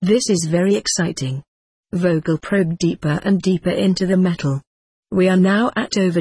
This is very exciting. Vogel probed deeper and deeper into the metal. We are now at over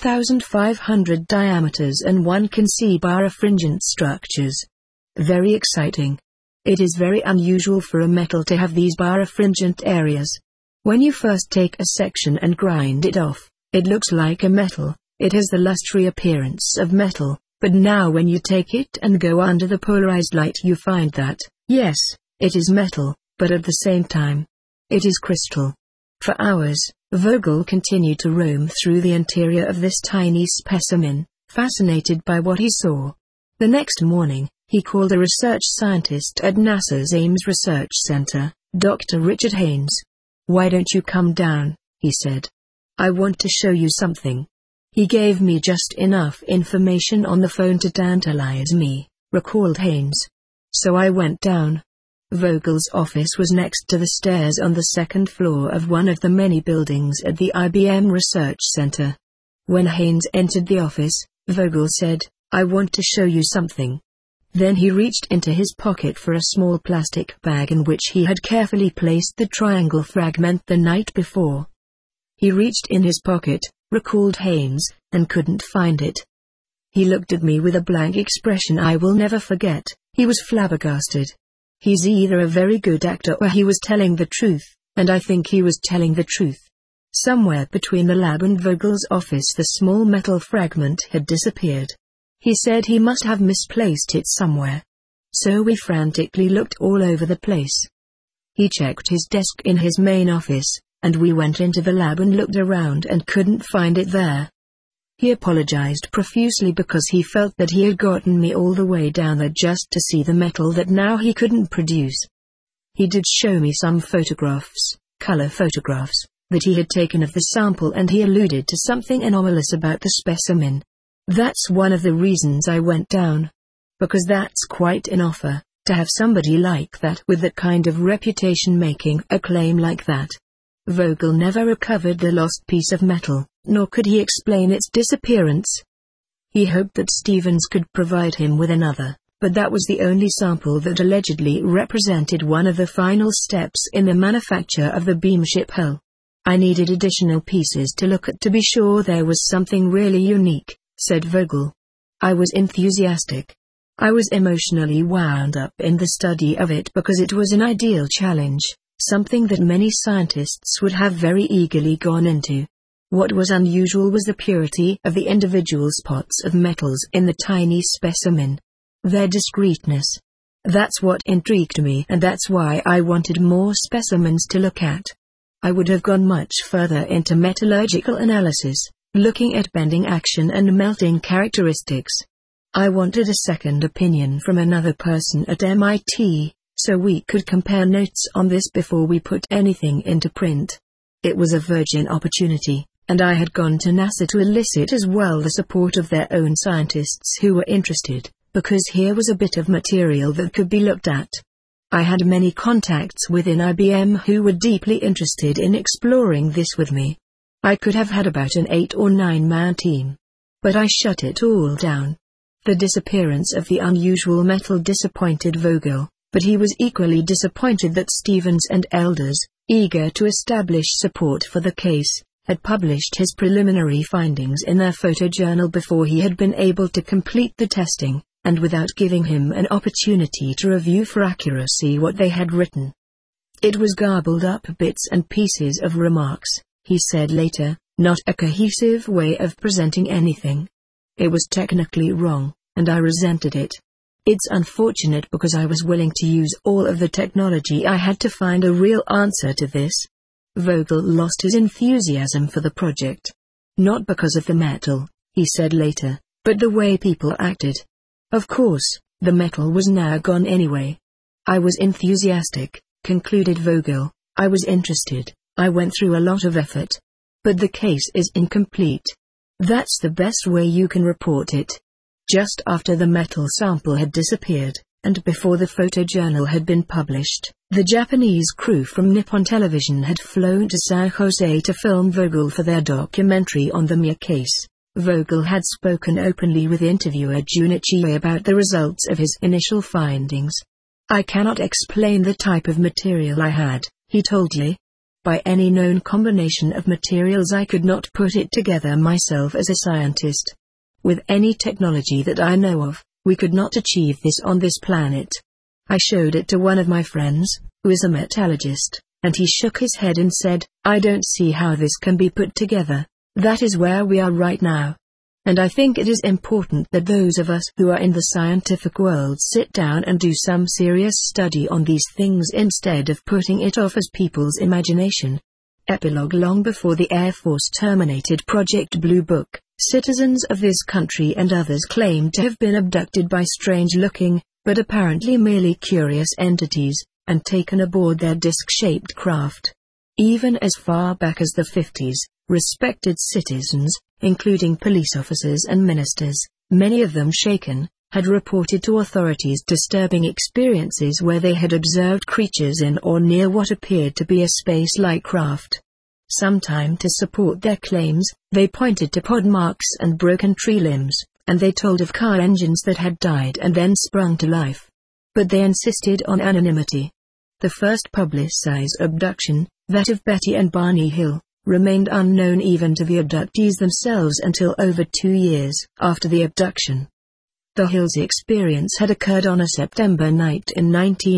2,500 diameters and one can see birefringent structures. Very exciting. It is very unusual for a metal to have these birefringent areas. When you first take a section and grind it off, it looks like a metal, it has the lustrous appearance of metal, but now when you take it and go under the polarized light you find that, yes, it is metal, but at the same time, it is crystal. For hours, Vogel continued to roam through the interior of this tiny specimen, fascinated by what he saw. The next morning, he called a research scientist at NASA's Ames Research Center, Dr. Richard Haines. "Why don't you come down?" he said. "I want to show you something." He gave me just enough information on the phone to tantalize me, recalled Haines. So I went down. Vogel's office was next to the stairs on the second floor of one of the many buildings at the IBM Research Center. When Haines entered the office, Vogel said, "I want to show you something." Then he reached into his pocket for a small plastic bag in which he had carefully placed the triangle fragment the night before. He reached in his pocket, recalled Haines, and couldn't find it. He looked at me with a blank expression I will never forget. He was flabbergasted. He's either a very good actor or he was telling the truth, and I think he was telling the truth. Somewhere between the lab and Vogel's office the small metal fragment had disappeared. He said he must have misplaced it somewhere. So we frantically looked all over the place. He checked his desk in his main office, and we went into the lab and looked around and couldn't find it there. He apologized profusely because he felt that he had gotten me all the way down there just to see the metal that now he couldn't produce. He did show me some photographs, color photographs, that he had taken of the sample, and he alluded to something anomalous about the specimen. That's one of the reasons I went down. Because that's quite an offer, to have somebody like that with that kind of reputation making a claim like that. Vogel never recovered the lost piece of metal, nor could he explain its disappearance. He hoped that Stevens could provide him with another, but that was the only sample that allegedly represented one of the final steps in the manufacture of the Beamship hull. I needed additional pieces to look at to be sure there was something really unique, said Vogel. I was enthusiastic. I was emotionally wound up in the study of it because it was an ideal challenge, something that many scientists would have very eagerly gone into. What was unusual was the purity of the individual spots of metals in the tiny specimen. Their discreteness. That's what intrigued me, and that's why I wanted more specimens to look at. I would have gone much further into metallurgical analysis, looking at bending action and melting characteristics. I wanted a second opinion from another person at MIT, so we could compare notes on this before we put anything into print. It was a virgin opportunity, and I had gone to NASA to elicit as well the support of their own scientists who were interested, because here was a bit of material that could be looked at. I had many contacts within IBM who were deeply interested in exploring this with me. I could have had about an 8 or 9-man team. But I shut it all down. The disappearance of the unusual metal disappointed Vogel, but he was equally disappointed that Stevens and Elders, eager to establish support for the case, had published his preliminary findings in their photojournal before he had been able to complete the testing, and without giving him an opportunity to review for accuracy what they had written. It was garbled up bits and pieces of remarks, he said later, not a cohesive way of presenting anything. It was technically wrong, and I resented it. It's unfortunate because I was willing to use all of the technology I had to find a real answer to this. Vogel lost his enthusiasm for the project. Not because of the metal, he said later, but the way people acted. Of course, the metal was now gone anyway. I was enthusiastic, concluded Vogel. I was interested, I went through a lot of effort. But the case is incomplete. That's the best way you can report it. Just after the metal sample had disappeared, and before the photojournal had been published, the Japanese crew from Nippon Television had flown to San Jose to film Vogel for their documentary on the Mir case. Vogel had spoken openly with interviewer Junichi about the results of his initial findings. I cannot explain the type of material I had, he told Ye. By any known combination of materials I could not put it together myself as a scientist. With any technology that I know of, we could not achieve this on this planet. I showed it to one of my friends, who is a metallurgist, and he shook his head and said, I don't see how this can be put together. That is where we are right now. And I think it is important that those of us who are in the scientific world sit down and do some serious study on these things instead of putting it off as people's imagination. Epilogue. Long before the Air Force terminated Project Blue Book, citizens of this country and others claimed to have been abducted by strange-looking, but apparently merely curious entities, and taken aboard their disc-shaped craft. Even as far back as the 50s, respected citizens, including police officers and ministers, many of them shaken, had reported to authorities disturbing experiences where they had observed creatures in or near what appeared to be a space-like craft. Sometime to support their claims, they pointed to pod marks and broken tree limbs, and they told of car engines that had died and then sprung to life. But they insisted on anonymity. The first publicized abduction, that of Betty and Barney Hill, remained unknown even to the abductees themselves until over 2 years after the abduction. The Hills' experience had occurred on a September night in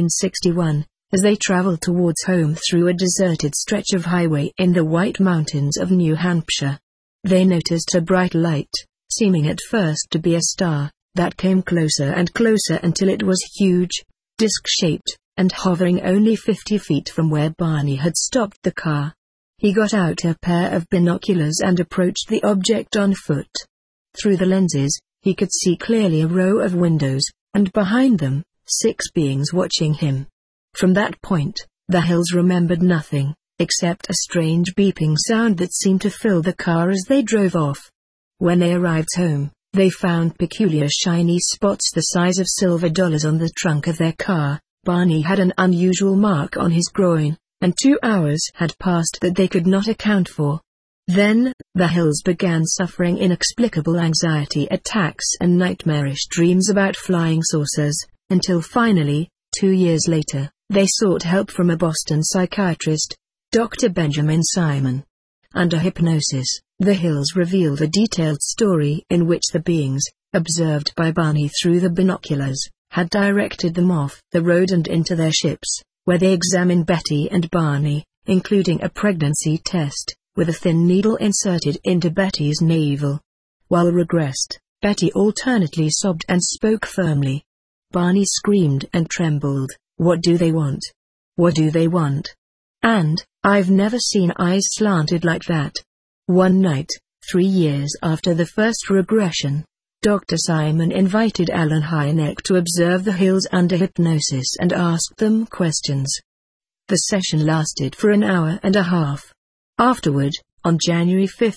1961, as they traveled towards home through a deserted stretch of highway in the White Mountains of New Hampshire. They noticed a bright light, seeming at first to be a star, that came closer and closer until it was huge, disc-shaped, and hovering only 50 feet from where Barney had stopped the car. He got out a pair of binoculars and approached the object on foot. Through the lenses, he could see clearly a row of windows, and behind them, 6 beings watching him. From that point, the Hills remembered nothing, except a strange beeping sound that seemed to fill the car as they drove off. When they arrived home, they found peculiar shiny spots the size of silver dollars on the trunk of their car. Barney had an unusual mark on his groin, and 2 hours had passed that they could not account for. Then, the Hills began suffering inexplicable anxiety attacks and nightmarish dreams about flying saucers, until finally, 2 years later, they sought help from a Boston psychiatrist, Dr. Benjamin Simon. Under hypnosis, the Hills revealed a detailed story in which the beings, observed by Barney through the binoculars, had directed them off the road and into their ships, where they examined Betty and Barney, including a pregnancy test, with a thin needle inserted into Betty's navel. While regressed, Betty alternately sobbed and spoke firmly. Barney screamed and trembled, "What do they want? What do they want?" And, "I've never seen eyes slanted like that." One night, 3 years after the first regression, Dr. Simon invited Alan Hynek to observe the Hills under hypnosis and asked them questions. The session lasted for an hour and a half. Afterward, on January 5,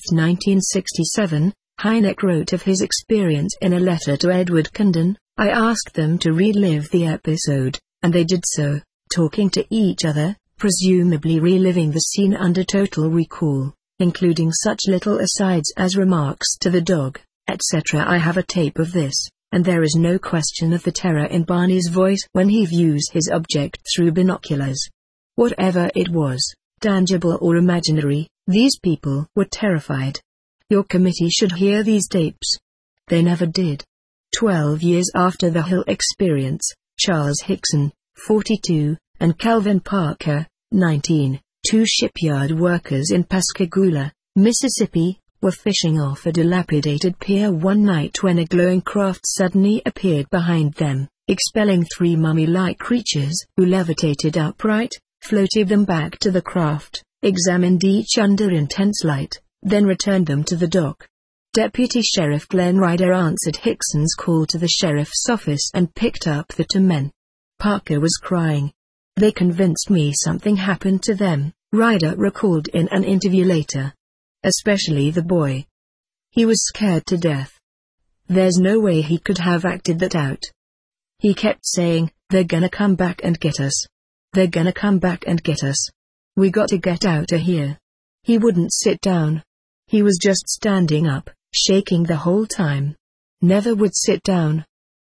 1967, Hynek wrote of his experience in a letter to Edward Condon. "I asked them to relive the episode, and they did so, talking to each other, presumably reliving the scene under total recall, including such little asides as remarks to the dog, etc. I have a tape of this, and there is no question of the terror in Barney's voice when he views his object through binoculars. Whatever it was, tangible or imaginary, these people were terrified. Your committee should hear these tapes." They never did. 12 years after the Hill experience, Charles Hickson, 42, and Calvin Parker, 19, 2 shipyard workers in Pascagoula, Mississippi, were fishing off a dilapidated pier one night when a glowing craft suddenly appeared behind them, expelling 3 mummy-like creatures who levitated upright, floated them back to the craft, examined each under intense light, then returned them to the dock. Deputy Sheriff Glenn Ryder answered Hickson's call to the sheriff's office and picked up the 2 men. Parker was crying. "They convinced me something happened to them," Ryder recalled in an interview later. "Especially the boy. He was scared to death. There's no way he could have acted that out. He kept saying, 'They're gonna come back and get us. They're gonna come back and get us. We got to get out of here.' He wouldn't sit down. He was just standing up, shaking the whole time. Never would sit down.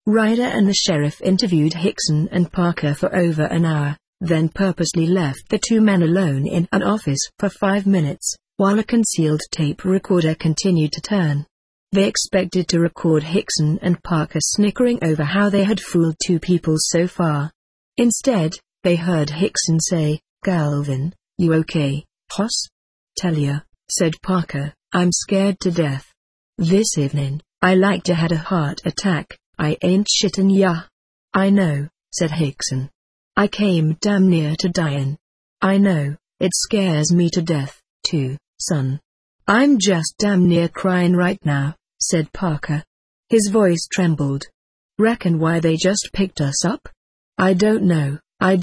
Ryder and the sheriff interviewed Hickson and Parker for over an hour, then purposely left the two men alone in an office for 5 minutes, while a concealed tape recorder continued to turn. They expected to record Hickson and Parker snickering over how they had fooled two people so far. Instead, they heard Hickson say, "Galvin, you okay, hoss?" "Tell ya," said Parker, "I'm scared to death. This evening, I like to had a heart attack, I ain't shittin' ya." "I know," said Hickson. "I came damn near to dyin'. I know, it scares me to death, too, son. I'm just damn near crying right now," said Parker. His voice trembled. "Reckon why they just picked us up?" I don't know,"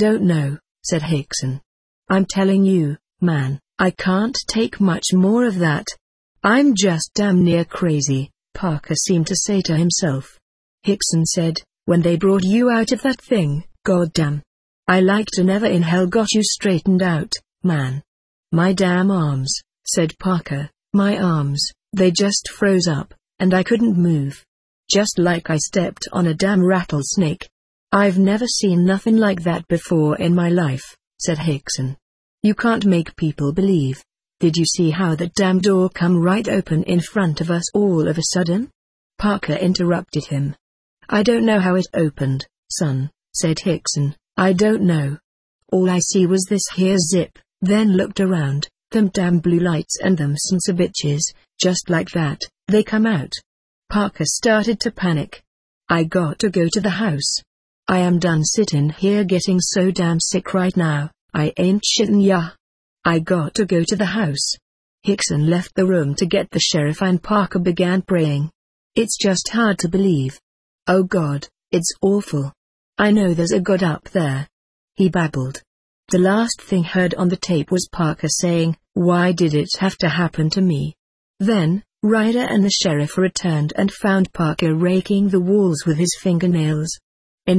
said Hickson. "I'm telling you, man, I can't take much more of that. I'm just damn near crazy," Parker seemed to say to himself. Hickson said, "When they brought you out of that thing, goddamn. I like to never in hell got you straightened out, man." "My damn arms," said Parker, "my arms, they just froze up, and I couldn't move. Just like I stepped on a damn rattlesnake. I've never seen nothing like that before in my life," said Hickson. "You can't make people believe. Did you see how that damn door come right open in front of us all of a sudden?" Parker interrupted him. "I don't know how it opened, son," said Hickson. "I don't know. All I see was this here zip, then looked around, them damn blue lights and them sons of bitches, just like that, they come out." Parker started to panic. "I got to go to the house. I am done sitting here getting so damn sick right now, I ain't shitting ya. I got to go to the house." Hickson left the room to get the sheriff and Parker began praying. "It's just hard to believe. Oh God, it's awful. I know there's a God up there," he babbled. The last thing heard on the tape was Parker saying, "Why did it have to happen to me?" Then, Ryder and the sheriff returned and found Parker raking the walls with his fingernails. In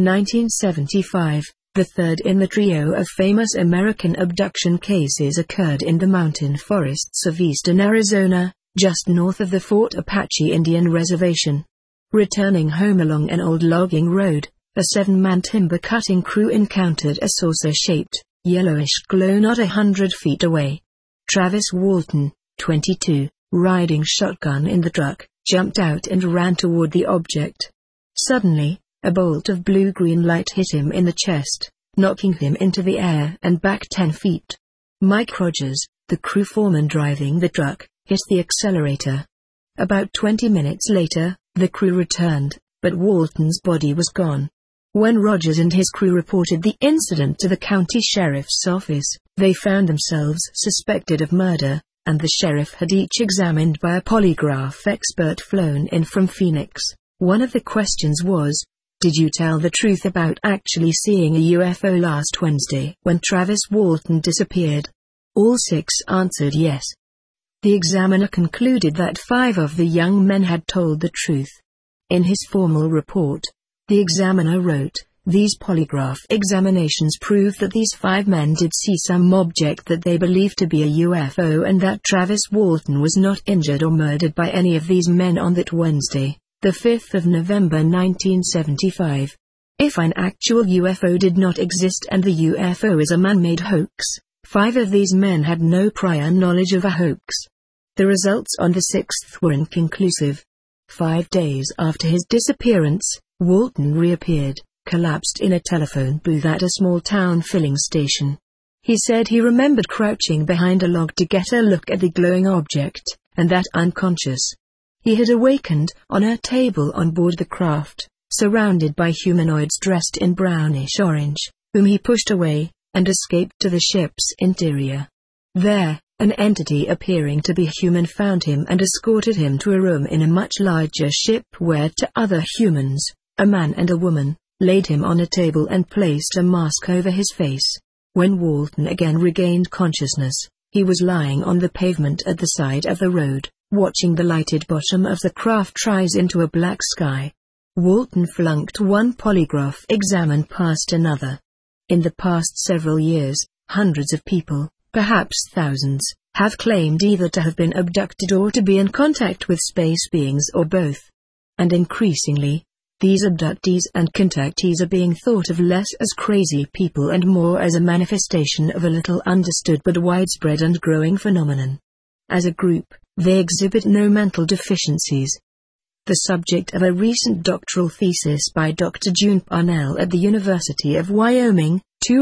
1975, the third in the trio of famous American abduction cases occurred in the mountain forests of eastern Arizona, just north of the Fort Apache Indian Reservation. Returning home along an old logging road, a 7-man timber cutting crew encountered a saucer-shaped, yellowish glow not 100 feet away. Travis Walton, 22, riding shotgun in the truck, jumped out and ran toward the object. Suddenly, a bolt of blue-green light hit him in the chest, knocking him into the air and back 10 feet. Mike Rogers, the crew foreman driving the truck, hit the accelerator. About 20 minutes later, the crew returned, but Walton's body was gone. When Rogers and his crew reported the incident to the county sheriff's office, they found themselves suspected of murder, and the sheriff had each examined by a polygraph expert flown in from Phoenix. One of the questions was, "Did you tell the truth about actually seeing a UFO last Wednesday when Travis Walton disappeared?" All 6 answered yes. The examiner concluded that 5 of the young men had told the truth. In his formal report, the examiner wrote, "These polygraph examinations prove that these 5 men did see some object that they believed to be a UFO and that Travis Walton was not injured or murdered by any of these men on that Wednesday, the 5th of November 1975. If an actual UFO did not exist and the UFO is a man-made hoax, 5 of these men had no prior knowledge of a hoax." The results on the 6th were inconclusive. 5 days after his disappearance, Walton reappeared, collapsed in a telephone booth at a small-town filling station. He said he remembered crouching behind a log to get a look at the glowing object, and that unconscious. He had awakened on a table on board the craft, surrounded by humanoids dressed in brownish-orange, whom he pushed away, and escaped to the ship's interior. There, an entity appearing to be human found him and escorted him to a room in a much larger ship where 2 other humans, a man and a woman, laid him on a table and placed a mask over his face. When Walton again regained consciousness, he was lying on the pavement at the side of the road, watching the lighted bottom of the craft rise into a black sky. Walton flunked one polygraph exam and passed another. In the past several years, hundreds of people, perhaps thousands, have claimed either to have been abducted or to be in contact with space beings or both. And increasingly, These abductees and contactees are being thought of less as crazy people and more as a manifestation of a little understood but widespread and growing phenomenon. As a group, they exhibit no mental deficiencies. The subject of a recent doctoral thesis by Dr. June Parnell at the University of Wyoming,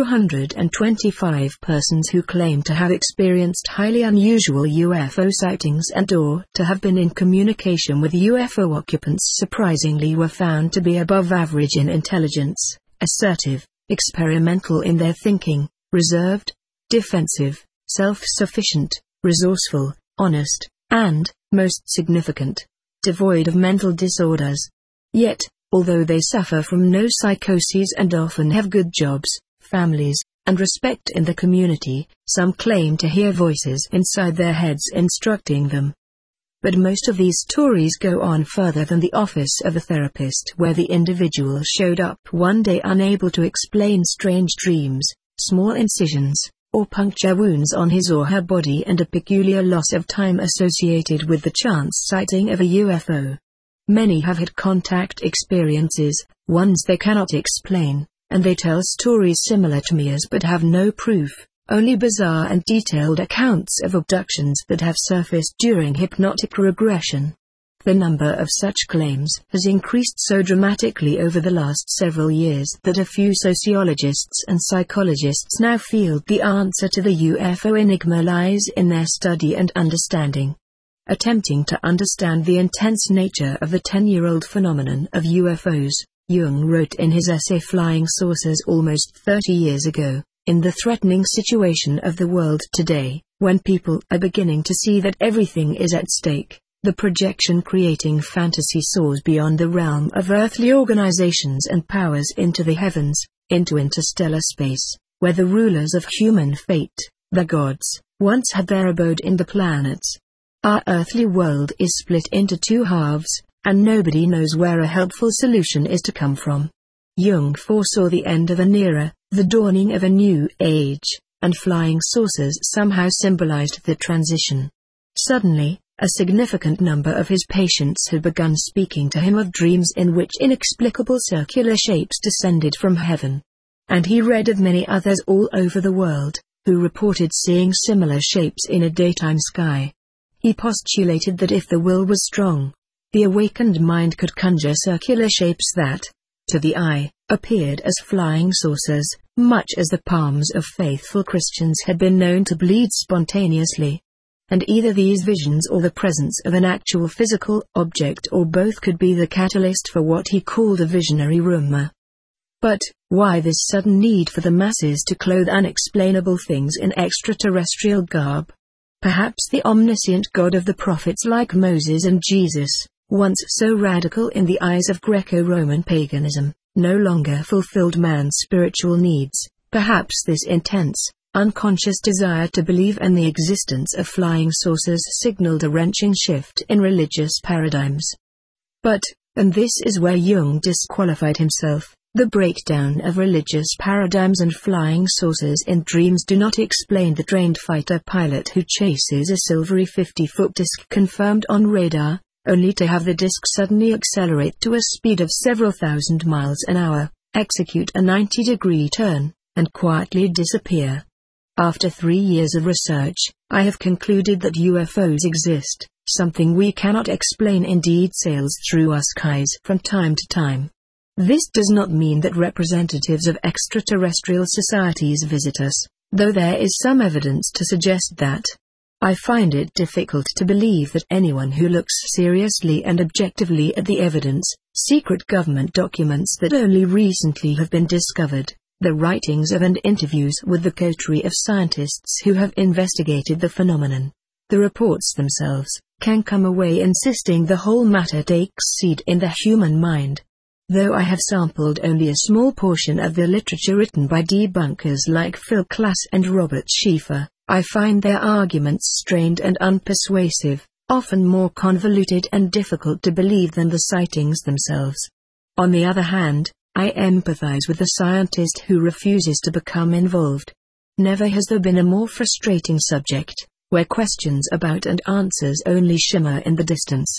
225 persons who claim to have experienced highly unusual UFO sightings and/or to have been in communication with UFO occupants surprisingly were found to be above average in intelligence, assertive, experimental in their thinking, reserved, defensive, self-sufficient, resourceful, honest, and, most significant, devoid of mental disorders. Yet, although they suffer from no psychoses and often have good jobs, families, and respect in the community, some claim to hear voices inside their heads instructing them. But most of these stories go on further than the office of a therapist, where the individual showed up one day unable to explain strange dreams, small incisions, or puncture wounds on his or her body and a peculiar loss of time associated with the chance sighting of a UFO. Many have had contact experiences, ones they cannot explain, and they tell stories similar to Mia's but have no proof, only bizarre and detailed accounts of abductions that have surfaced during hypnotic regression. The number of such claims has increased so dramatically over the last several years that a few sociologists and psychologists now feel the answer to the UFO enigma lies in their study and understanding. Attempting to understand the intense nature of the 10-year-old phenomenon of UFOs, Jung wrote in his essay Flying Saucers almost 30 years ago, in the threatening situation of the world today, when people are beginning to see that everything is at stake, the projection-creating fantasy soars beyond the realm of earthly organizations and powers into the heavens, into interstellar space, where the rulers of human fate, the gods, once had their abode in the planets. Our earthly world is split into two halves, and nobody knows where a helpful solution is to come from. Jung foresaw the end of an era, the dawning of a new age, and flying saucers somehow symbolized the transition. Suddenly, a significant number of his patients had begun speaking to him of dreams in which inexplicable circular shapes descended from heaven. And he read of many others all over the world, who reported seeing similar shapes in a daytime sky. He postulated that if the will was strong, the awakened mind could conjure circular shapes that, to the eye, appeared as flying saucers, much as the palms of faithful Christians had been known to bleed spontaneously. And either these visions or the presence of an actual physical object or both could be the catalyst for what he called a visionary rumor. But, why this sudden need for the masses to clothe unexplainable things in extraterrestrial garb? Perhaps the omniscient God of the prophets like Moses and Jesus, once so radical in the eyes of Greco-Roman paganism, no longer fulfilled man's spiritual needs. Perhaps this intense, unconscious desire to believe in the existence of flying saucers signaled a wrenching shift in religious paradigms. But, and this is where Jung disqualified himself, the breakdown of religious paradigms and flying saucers in dreams do not explain the trained fighter pilot who chases a silvery 50-foot disc confirmed on radar, only to have the disc suddenly accelerate to a speed of several thousand miles an hour, execute a 90-degree turn, and quietly disappear. After 3 years of research, I have concluded that UFOs exist, something we cannot explain indeed sails through our skies from time to time. This does not mean that representatives of extraterrestrial societies visit us, though there is some evidence to suggest that. I find it difficult to believe that anyone who looks seriously and objectively at the evidence, secret government documents that only recently have been discovered, the writings of and interviews with the coterie of scientists who have investigated the phenomenon, the reports themselves, can come away insisting the whole matter takes seed in the human mind. Though I have sampled only a small portion of the literature written by debunkers like Phil Klass and Robert Schieffer, I find their arguments strained and unpersuasive, often more convoluted and difficult to believe than the sightings themselves. On the other hand, I empathize with the scientist who refuses to become involved. Never has there been a more frustrating subject, where questions about and answers only shimmer in the distance.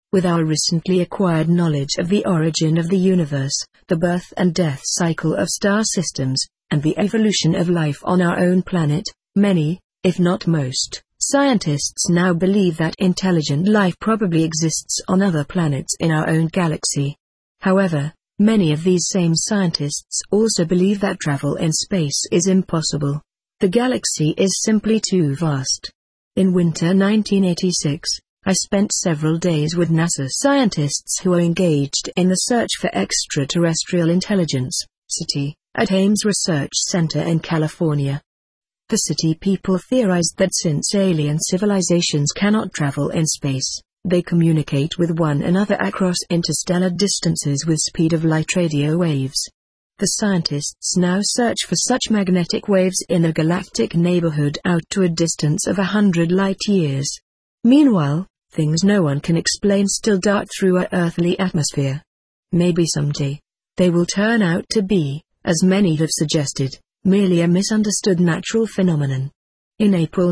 With our recently acquired knowledge of the origin of the universe, the birth and death cycle of star systems, and the evolution of life on our own planet, many, if not most, scientists now believe that intelligent life probably exists on other planets in our own galaxy. However, many of these same scientists also believe that travel in space is impossible. The galaxy is simply too vast. In winter 1986, I spent several days with NASA scientists who are engaged in the search for extraterrestrial intelligence, SETI, at Ames Research Center in California. The SETI people theorized that since alien civilizations cannot travel in space, they communicate with one another across interstellar distances with speed of light radio waves. The scientists now search for such magnetic waves in a galactic neighborhood out to a distance of 100 light-years. Meanwhile, things no one can explain still dart through our earthly atmosphere. Maybe someday, they will turn out to be, as many have suggested, merely a misunderstood natural phenomenon. In April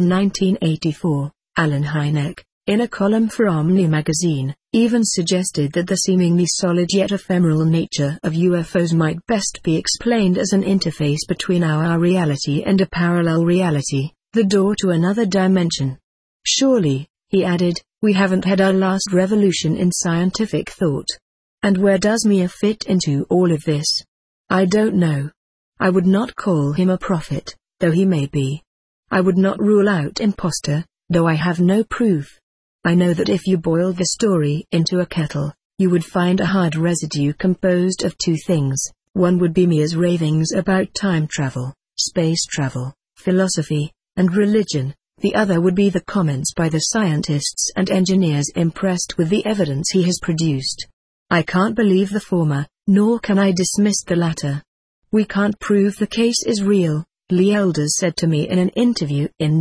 1984, Allen Hynek, in a column for Omni magazine, even suggested that the seemingly solid yet ephemeral nature of UFOs might best be explained as an interface between our reality and a parallel reality, the door to another dimension. Surely, he added, we haven't had our last revolution in scientific thought. And where does Mia fit into all of this? I don't know. I would not call him a prophet, though he may be. I would not rule out imposter, though I have no proof. I know that if you boiled the story into a kettle, you would find a hard residue composed of two things. One would be Mia's ravings about time travel, space travel, philosophy, and religion. The other would be the comments by the scientists and engineers impressed with the evidence he has produced. I can't believe the former, nor can I dismiss the latter. We can't prove the case is real, Lee Elders said to me in an interview in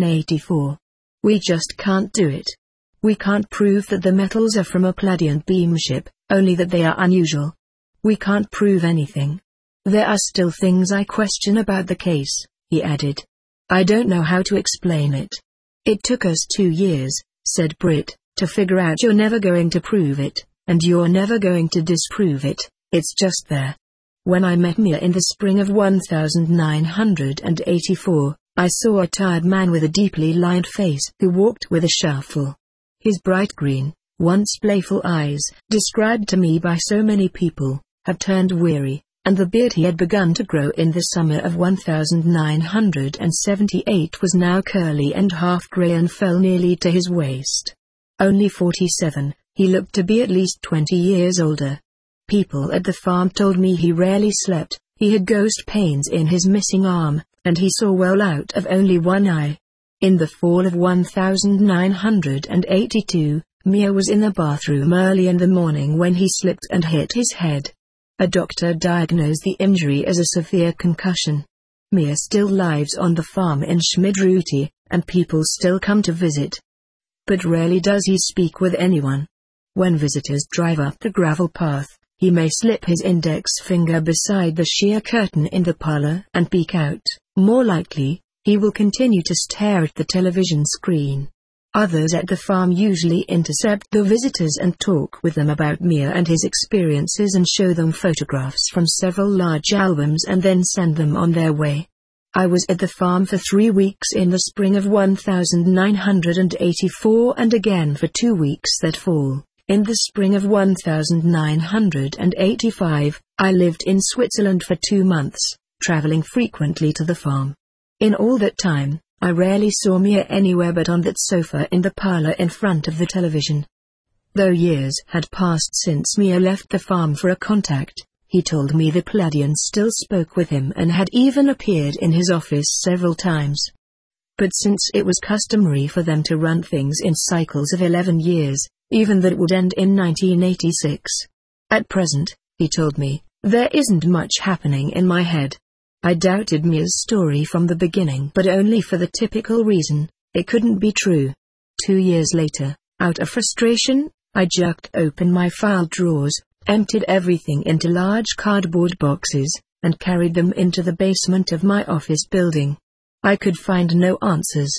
1984. We just can't do it. We can't prove that the metals are from a Pleiadian beam ship, only that they are unusual. We can't prove anything. There are still things I question about the case, he added. I don't know how to explain it. It took us 2 years, said Britt, to figure out you're never going to prove it, and you're never going to disprove it, it's just there. When I met Mia in the spring of 1984, I saw a tired man with a deeply lined face who walked with a shuffle. His bright green, once playful eyes, described to me by so many people, had turned weary, and the beard he had begun to grow in the summer of 1978 was now curly and half-gray and fell nearly to his waist. Only 47, he looked to be at least 20 years older. People at the farm told me he rarely slept, he had ghost pains in his missing arm, and he saw well out of only one eye. In the fall of 1982, Mia was in the bathroom early in the morning when he slipped and hit his head. A doctor diagnosed the injury as a severe concussion. Mia still lives on the farm in Schmidruti, and people still come to visit. But rarely does he speak with anyone. When visitors drive up the gravel path, he may slip his index finger beside the sheer curtain in the parlor and peek out. More likely, he will continue to stare at the television screen. Others at the farm usually intercept the visitors and talk with them about Mia and his experiences and show them photographs from several large albums and then send them on their way. I was at the farm for 3 weeks in the spring of 1984 and again for 2 weeks that fall. In the spring of 1985, I lived in Switzerland for 2 months, traveling frequently to the farm. In all that time, I rarely saw Mia anywhere but on that sofa in the parlor in front of the television. Though years had passed since Mia left the farm for a contact, he told me the Pleiadians still spoke with him and had even appeared in his office several times. But since it was customary for them to run things in cycles of 11 years, even that would end in 1986. At present, he told me, there isn't much happening in my head. I doubted Mia's story from the beginning, but only for the typical reason, it couldn't be true. 2 years later, out of frustration, I jerked open my file drawers, emptied everything into large cardboard boxes, and carried them into the basement of my office building. I could find no answers.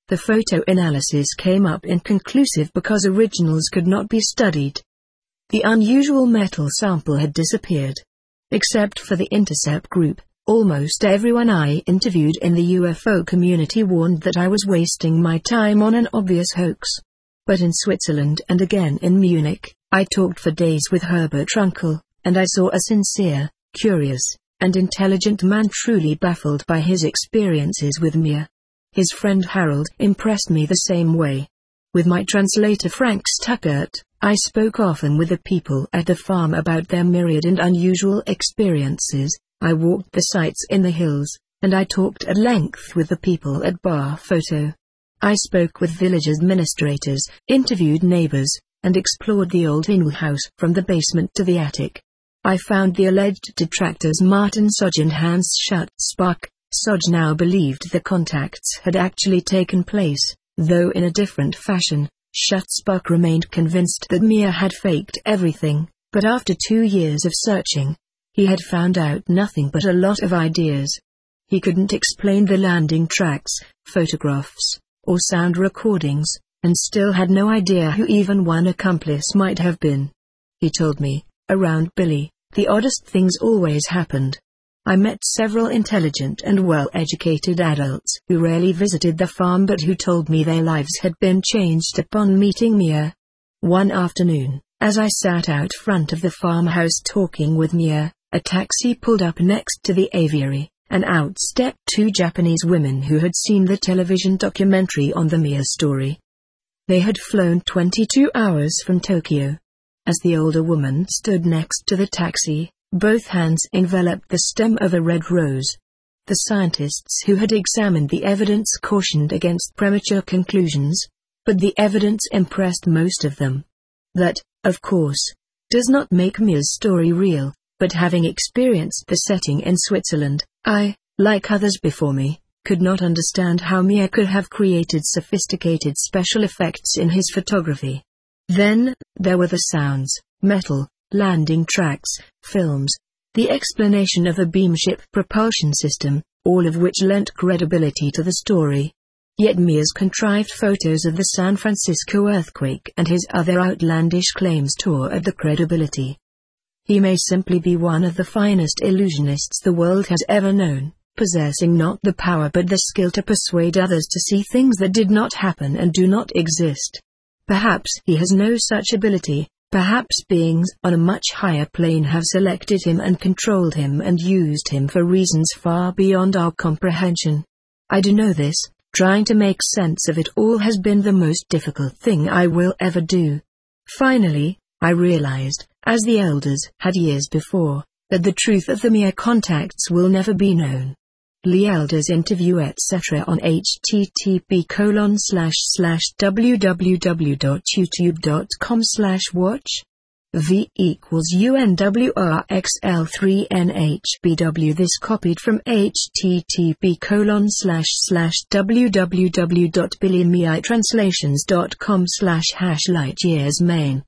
The photo analysis came up inconclusive because originals could not be studied. The unusual metal sample had disappeared. Except for the Intercept group, almost everyone I interviewed in the UFO community warned that I was wasting my time on an obvious hoax. But in Switzerland and again in Munich, I talked for days with Herbert Runkel, and I saw a sincere, curious, and intelligent man truly baffled by his experiences with Mia. His friend Harold impressed me the same way. With my translator Frank Stuckert, I spoke often with the people at the farm about their myriad and unusual experiences. I walked the sites in the hills, and I talked at length with the people at Bar Photo. I spoke with village administrators, interviewed neighbors, and explored the old Inl house from the basement to the attic. I found the alleged detractors Martin Sodge and Hans Schutzbach. Sodge now believed the contacts had actually taken place, though in a different fashion. Schutzbach remained convinced that Mia had faked everything, but after 2 years of searching, he had found out nothing but a lot of ideas. He couldn't explain the landing tracks, photographs, or sound recordings, and still had no idea who even one accomplice might have been. He told me, around Billy, the oddest things always happened. I met several intelligent and well-educated adults who rarely visited the farm but who told me their lives had been changed upon meeting Mia. One afternoon, as I sat out front of the farmhouse talking with Mia, a taxi pulled up next to the aviary, and out stepped 2 Japanese women who had seen the television documentary on the Mia story. They had flown 22 hours from Tokyo. As the older woman stood next to the taxi, both hands enveloped the stem of a red rose. The scientists who had examined the evidence cautioned against premature conclusions, but the evidence impressed most of them. That, of course, does not make Mia's story real, but having experienced the setting in Switzerland, I, like others before me, could not understand how Mia could have created sophisticated special effects in his photography. Then, there were the sounds, metal, landing tracks, films, the explanation of a beamship propulsion system, all of which lent credibility to the story. Yet Mia's contrived photos of the San Francisco earthquake and his other outlandish claims tore at the credibility. He may simply be one of the finest illusionists the world has ever known, possessing not the power but the skill to persuade others to see things that did not happen and do not exist. Perhaps he has no such ability. Perhaps beings on a much higher plane have selected him and controlled him and used him for reasons far beyond our comprehension. I do know this. Trying to make sense of it all has been the most difficult thing I will ever do. Finally, I realized, as the elders had years before, that the truth of the Mia contacts will never be known. Lee Elders interview etc. on http://www.youtube.com/watch V=UNWRXL3NHBW. This copied from http://www.billyandmiatranslations.com/#lightyearsmain